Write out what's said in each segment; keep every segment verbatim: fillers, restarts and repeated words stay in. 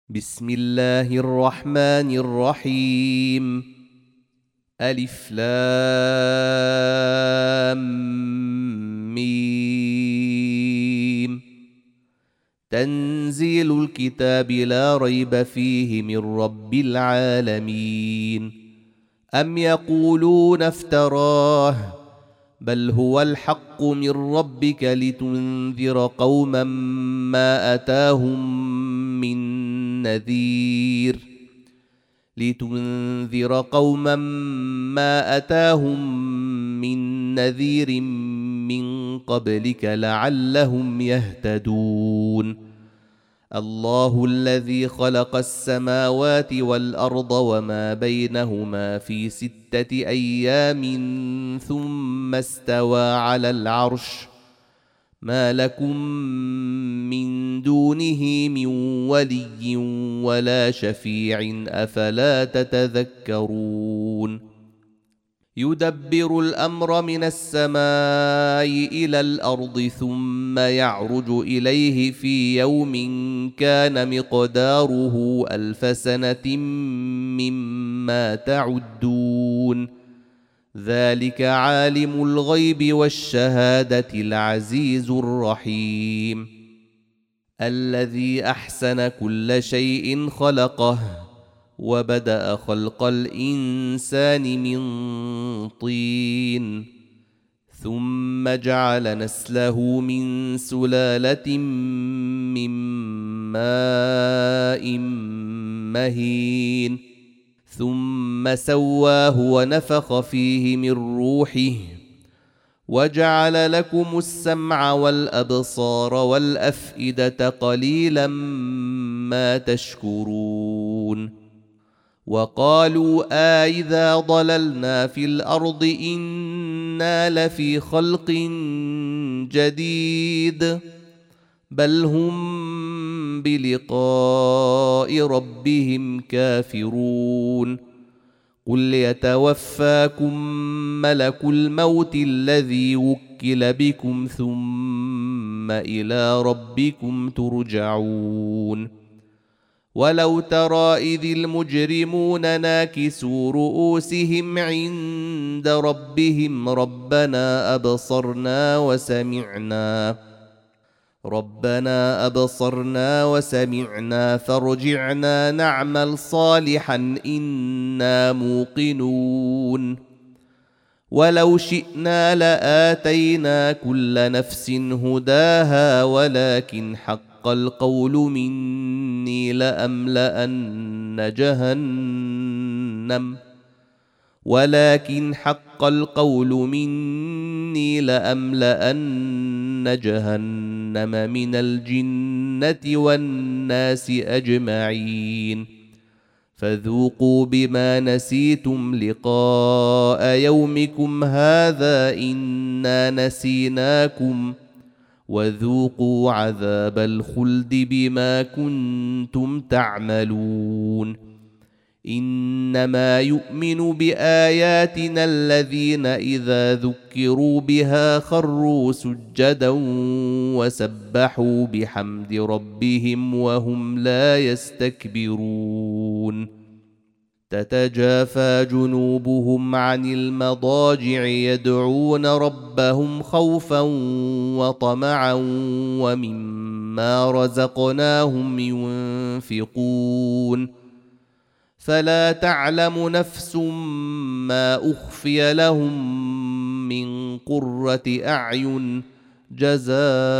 بسم الله الرحمن الرحيم. ألف لام ميم. تنزيل الكتاب لا ريب فيه من رب العالمين. أم يقولون افتراه بل هو الحق من ربك لتنذر قوما ما أتاهم من نذير لتنذر قوما ما أتاهم من نذير من قبلك لعلهم يهتدون. الله الذي خلق السماوات والأرض وما بينهما في ستة أيام ثم استوى على العرش ما لكم من دونه من ولي ولا شفيع أفلا تتذكرون. يدبر الأمر من السماء إلى الأرض ثم يعرج إليه في يوم كان مقداره ألف سنة مما تعدون. ذلك عالم الغيب والشهادة العزيز الرحيم. الذي أحسن كل شيء خلقه وبدأ خلق الإنسان من طين ثم جعل نسله من سلالة من ماء مهين ثم سواه ونفخ فيه من روحه وجعل لكم السمع والأبصار والأفئدة قليلا ما تشكرون. وقالوا أإذا ضللنا في الأرض إنا لفي خلق جديد بل هم بلقاء ربهم كافرون. قل يتوفاكم ملك الموت الذي وكل بكم ثم إلى ربكم ترجعون. ولو ترى إذ المجرمون ناكسوا رؤوسهم عند ربهم ربنا أبصرنا وسمعنا ربنا أبصرنا وسمعنا فارجعنا نعمل صالحا إنا موقنون. ولو شئنا لآتينا كل نفس هداها ولكن حق القول مني لأملأن جهنم ولكن حق القول مني لأملأن جهنم من الجنة والناس أجمعين. فذوقوا بما نسيتم لقاء يومكم هذا إنا نسيناكم وذوقوا عذاب الخلد بما كنتم تعملون. إنما يؤمن بآياتنا الذين إذا ذكروا بها خروا سجدا وسبحوا بحمد ربهم وهم لا يستكبرون. تتجافى جنوبهم عن المضاجع يدعون ربهم خوفا وطمعا ومما رزقناهم ينفقون. فلا تعلم نفس ما أخفي لهم من قرة أعين جزاء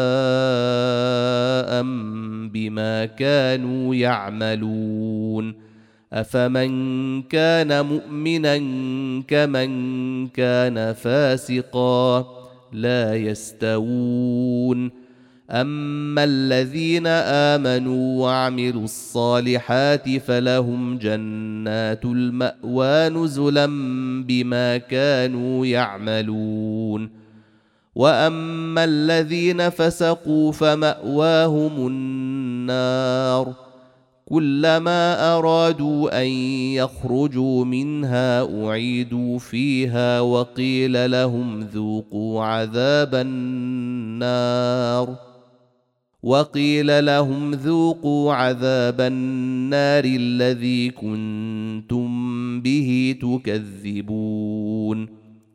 بما كانوا يعملون. أفمن كان مؤمنا كمن كان فاسقا لا يستوون. أما الذين آمنوا وعملوا الصالحات فلهم جنات المأوى نزلا بما كانوا يعملون. وأما الذين فسقوا فمأواهم النار كلما أرادوا أن يخرجوا منها أعيدوا فيها وقيل لهم ذوقوا عذاب النار وقيل لهم ذوقوا عذاب النار الذي كنتم به تكذبون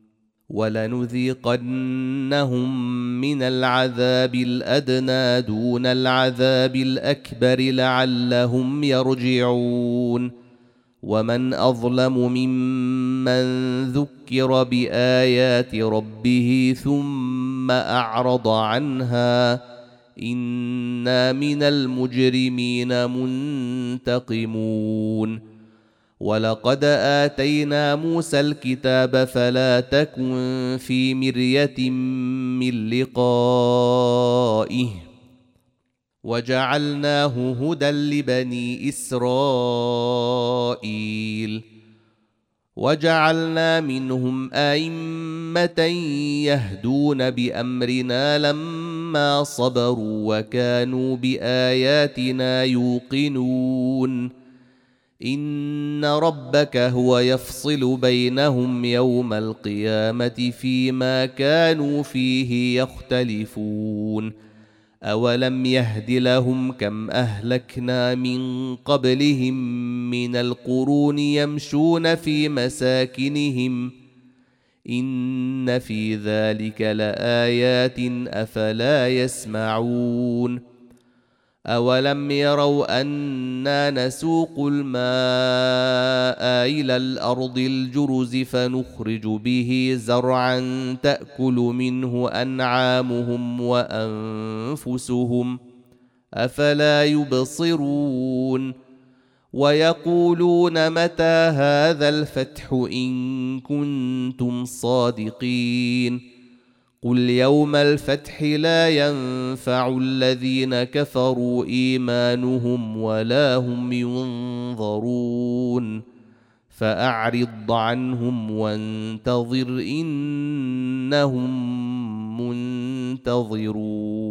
ولنذيقنهم من العذاب الأدنى دون العذاب الأكبر لعلهم يرجعون ومن أظلم ممن ذكر بآيات ربه ثم أعرض عنها إنا من المجرمين منتقمون ولقد آتينا موسى الكتاب فلا تكن في مرية من لقائه وجعلناه هدى لبني إسرائيل وجعلنا منهم أئمة يهدون بأمرنا لما صبروا وكانوا بآياتنا يوقنون إن ربك هو يفصل بينهم يوم القيامة فيما كانوا فيه يختلفون أولم يهد لهم كم أهلكنا من قبلهم من القرون يمشون في مساكنهم إن في ذلك لآيات أفلا يسمعون أولم يروا أنا نسوق الماء إلى الأرض الجرز فنخرج به زرعا تأكل منه أنعامهم وأنفسهم أفلا يبصرون ويقولون متى هذا الفتح إن كنتم صادقين قل يوم الفتح لا ينفع الذين كفروا إيمانهم ولا هم ينظرون فأعرض عنهم وانتظر إنهم منتظرون.